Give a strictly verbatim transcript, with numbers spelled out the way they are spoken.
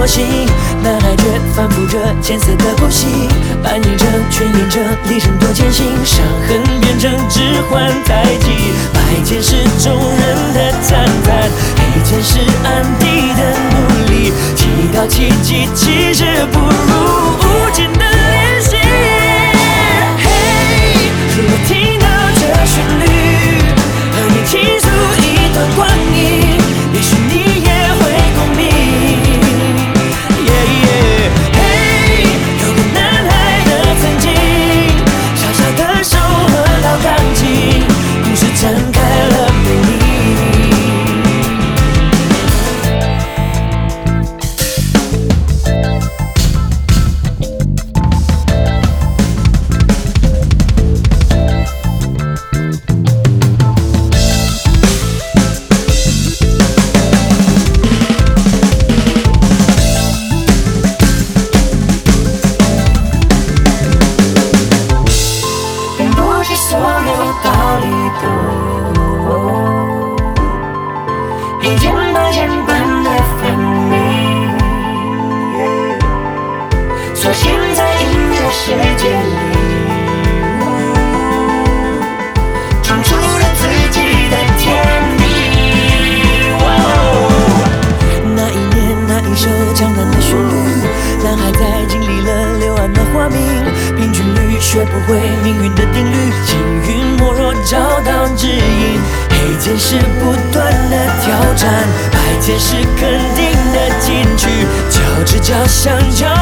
我心。男孩却反复着艰涩的呼吸，扮演着却演着历程多艰辛，伤痕变成指环太极，白键是众人的赞叹，黑键是暗地的努力，祈祷奇迹其实不如无尽的练习。嘿，如果听到这旋律，和你倾诉一段光阴，也许你也会共鸣。展开了美丽。并不是所有道理都一件把件般的分明，所幸在音乐世界里，闯出了自己的天地。那一年，那一首江南的旋律，男孩在经历了柳暗的花明，平均律学不会命运的定律，幸运莫若找到指引。黑键是不断的挑战，白键是肯定的进取，交织交相交